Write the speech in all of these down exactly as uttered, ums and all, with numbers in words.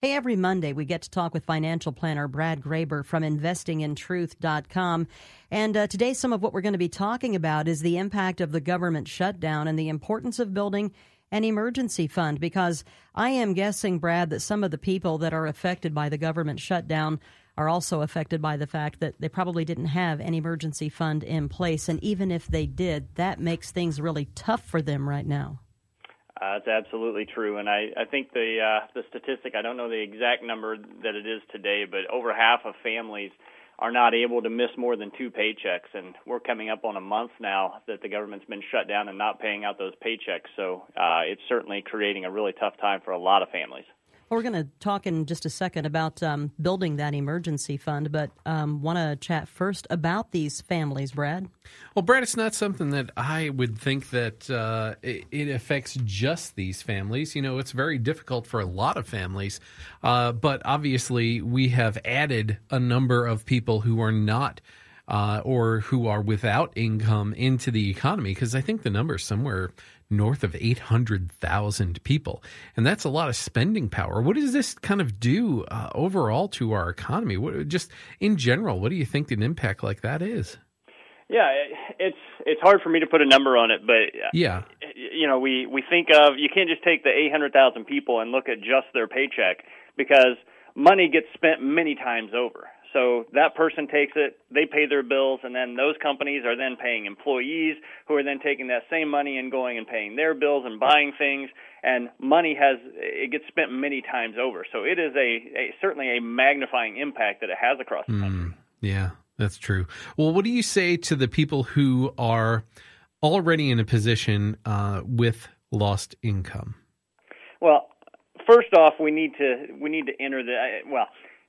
Hey, every Monday we get to talk with financial planner Brad Graber from investing in truth dot com. And uh, today some of what we're going to be talking about is the impact of the government shutdown and the importance of building an emergency fund, because I am guessing, Brad, that some of the people that are affected by the government shutdown are also affected by the fact that they probably didn't have an emergency fund in place. And even if they did, that makes things really tough for them right now. Uh, it's absolutely true, and I, I think the uh, the statistic, I don't know the exact number that it is today, but over half of families are not able to miss more than two paychecks, and we're coming up on a month now that the government's been shut down and not paying out those paychecks, so uh, it's certainly creating a really tough time for a lot of families. Well, we're going to talk in just a second about um, building that emergency fund, but um, want to chat first about these families, Brad. Well, Brad, it's not something that I would think that uh, it, it affects just these families. You know, it's very difficult for a lot of families, uh, but obviously we have added a number of people who are not uh, or who are without income into the economy, because I think the number is somewhere north of eight hundred thousand people. And that's a lot of spending power. What does this kind of do uh, overall to our economy? What, just in general, what do you think an impact like that is? Yeah, it's it's hard for me to put a number on it, but yeah, you know, we, we think of, you can't just take the eight hundred thousand people and look at just their paycheck, because money gets spent many times over. So that person takes it, they pay their bills, and then those companies are then paying employees who are then taking that same money and going and paying their bills and buying things, and money has, it gets spent many times over. So it is a, a certainly a magnifying impact that it has across the country. Mm, yeah, that's true. Well, what do you say to the people who are already in a position uh, with lost income? Well, first off, we need to we need to enter the, well,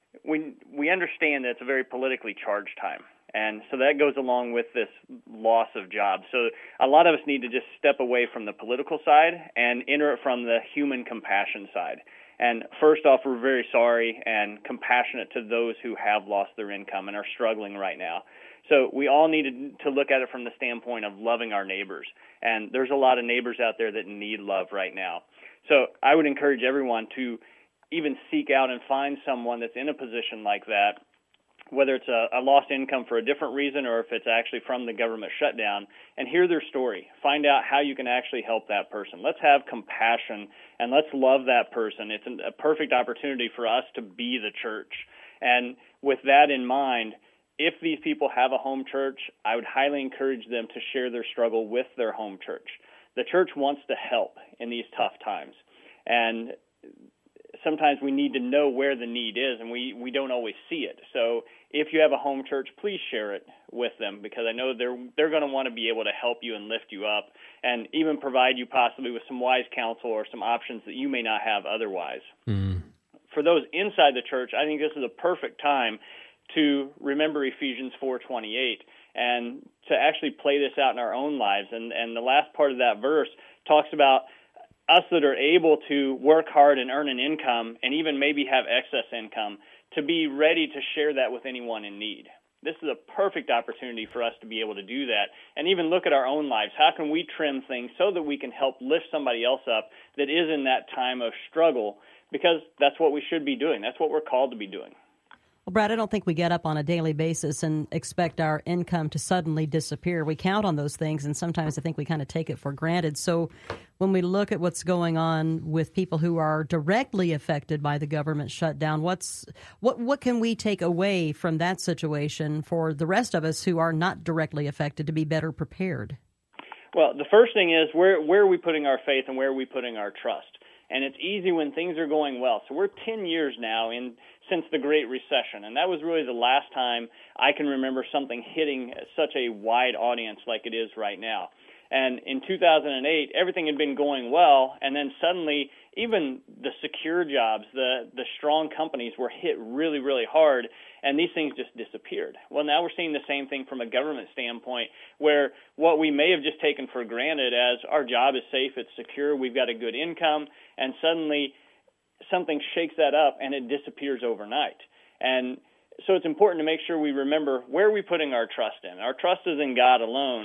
We we understand that it's a very politically charged time, and so that goes along with this loss of jobs. So a lot of us need to just step away from the political side and enter it from the human compassion side. And first off, we're very sorry and compassionate to those who have lost their income and are struggling right now. So we all need to look at it from the standpoint of loving our neighbors, and there's a lot of neighbors out there that need love right now. So I would encourage everyone to even seek out and find someone that's in a position like that, whether it's a, a lost income for a different reason or if it's actually from the government shutdown, and hear their story. Find out how you can actually help that person. Let's have compassion and let's love that person. It's a perfect opportunity for us to be the church. And with that in mind, if these people have a home church, I would highly encourage them to share their struggle with their home church. The church wants to help in these tough times. And sometimes we need to know where the need is, and we, we don't always see it. So if you have a home church, please share it with them, because I know they're they're going to want to be able to help you and lift you up and even provide you possibly with some wise counsel or some options that you may not have otherwise. Mm. For those inside the church, I think this is a perfect time to remember Ephesians four twenty-eight and to actually play this out in our own lives. And, and the last part of that verse talks about us that are able to work hard and earn an income and even maybe have excess income to be ready to share that with anyone in need. This is a perfect opportunity for us to be able to do that and even look at our own lives. How can we trim things so that we can help lift somebody else up that is in that time of struggle? Because that's what we should be doing. That's what we're called to be doing. Well, Brad, I don't think we get up on a daily basis and expect our income to suddenly disappear. We count on those things, and sometimes I think we kind of take it for granted. So when we look at what's going on with people who are directly affected by the government shutdown, what's what what can we take away from that situation for the rest of us who are not directly affected to be better prepared? Well, the first thing is, where where are we putting our faith and where are we putting our trust? And it's easy when things are going well. So we're ten years now in since the Great Recession, and that was really the last time I can remember something hitting such a wide audience like it is right now. And in two thousand eight, everything had been going well, and then suddenly even the secure jobs, the, the strong companies were hit really, really hard, and these things just disappeared. Well, now we're seeing the same thing from a government standpoint, where what we may have just taken for granted as our job is safe, it's secure, we've got a good income, and suddenly something shakes that up and it disappears overnight. And so it's important to make sure we remember where are we putting our trust in. Our trust is in God alone.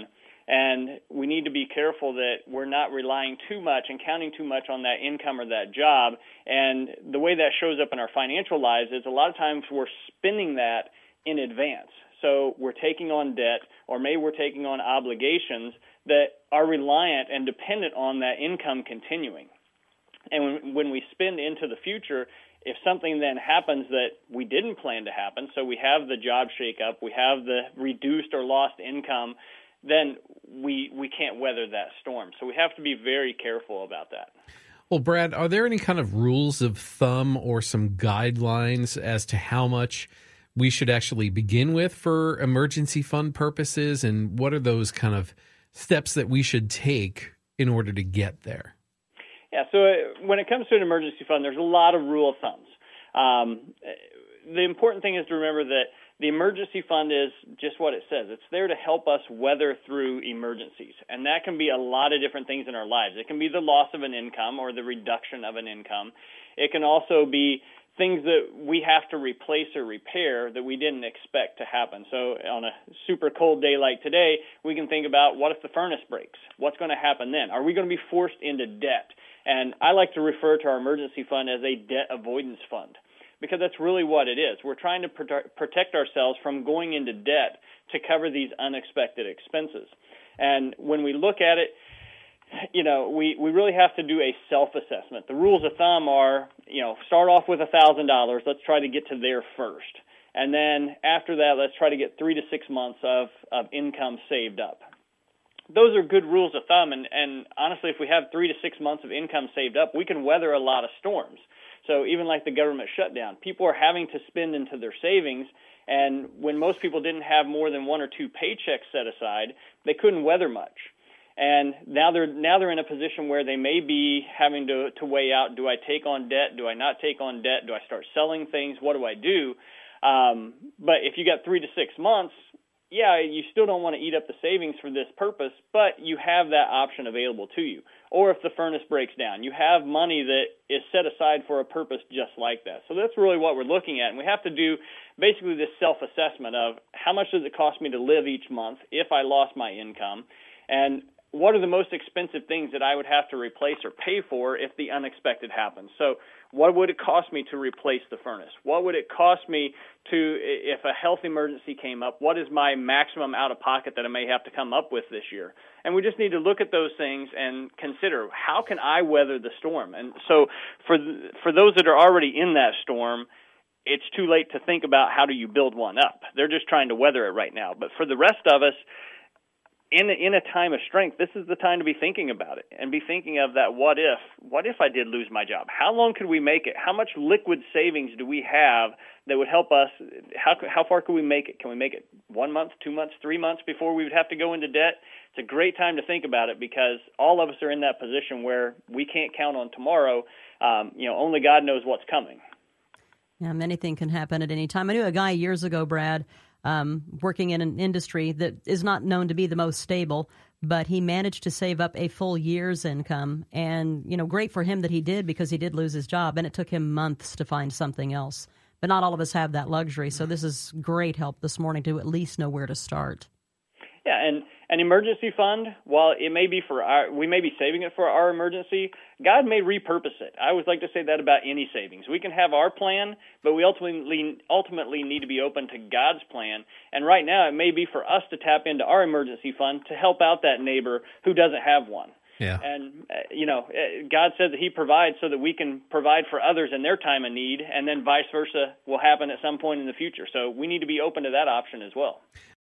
And we need to be careful that we're not relying too much and counting too much on that income or that job. And the way that shows up in our financial lives is a lot of times we're spending that in advance. So we're taking on debt, or maybe we're taking on obligations that are reliant and dependent on that income continuing. And when, when we spend into the future, if something then happens that we didn't plan to happen, so we have the job shakeup, we have the reduced or lost income, then we we can't weather that storm. So we have to be very careful about that. Well, Brad, are there any kind of rules of thumb or some guidelines as to how much we should actually begin with for emergency fund purposes, and what are those kind of steps that we should take in order to get there? Yeah, so when it comes to an emergency fund, there's a lot of rule of thumbs. Um, the important thing is to remember that the emergency fund is just what it says. It's there to help us weather through emergencies, and that can be a lot of different things in our lives. It can be the loss of an income or the reduction of an income. It can also be things that we have to replace or repair that we didn't expect to happen. So on a super cold day like today, we can think about, what if the furnace breaks? What's going to happen then? Are we going to be forced into debt? And I like to refer to our emergency fund as a debt avoidance fund, because that's really what it is. We're trying to prote- protect ourselves from going into debt to cover these unexpected expenses. And when we look at it, you know, we, we really have to do a self-assessment. The rules of thumb are, you know, start off with one thousand dollars. Let's try to get to there first. And then after that, let's try to get three to six months of, of income saved up. Those are good rules of thumb. And, and honestly, if we have three to six months of income saved up, we can weather a lot of storms. So even like the government shutdown, people are having to spend into their savings. And when most people didn't have more than one or two paychecks set aside, they couldn't weather much. And now they're now they're in a position where they may be having to, to weigh out, do I take on debt? Do I not take on debt? Do I start selling things? What do I do? Um, but if you got three to six months, yeah, you still don't want to eat up the savings for this purpose, but you have that option available to you. Or if the furnace breaks down, you have money that is set aside for a purpose just like that. So that's really what we're looking at. And we have to do basically this self-assessment of how much does it cost me to live each month if I lost my income, and what are the most expensive things that I would have to replace or pay for if the unexpected happens? So what would it cost me to replace the furnace? What would it cost me to, if a health emergency came up, what is my maximum out-of-pocket that I may have to come up with this year? And we just need to look at those things and consider, how can I weather the storm? And so for for those that are already in that storm, it's too late to think about how do you build one up. They're just trying to weather it right now. But for the rest of us, In a, in a time of strength, this is the time to be thinking about it and be thinking of that what if. What if I did lose my job? How long could we make it? How much liquid savings do we have that would help us? How how far could we make it? Can we make it one month, two months, three months before we would have to go into debt? It's a great time to think about it, because all of us are in that position where we can't count on tomorrow. Um, you know, only God knows what's coming. Yeah, anything can happen at any time. I knew a guy years ago, Brad, Um, working in an industry that is not known to be the most stable, but he managed to save up a full year's income. And, you know, great for him that he did, because he did lose his job, and it took him months to find something else. But not all of us have that luxury. So this is great help this morning to at least know where to start. Yeah, and an emergency fund, while it may be for our, we may be saving it for our emergency, God may repurpose it. I always like to say that about any savings. We can have our plan, but we ultimately ultimately need to be open to God's plan. And right now, it may be for us to tap into our emergency fund to help out that neighbor who doesn't have one. Yeah. And, uh, you know, God says that he provides so that we can provide for others in their time of need, and then vice versa will happen at some point in the future. So we need to be open to that option as well.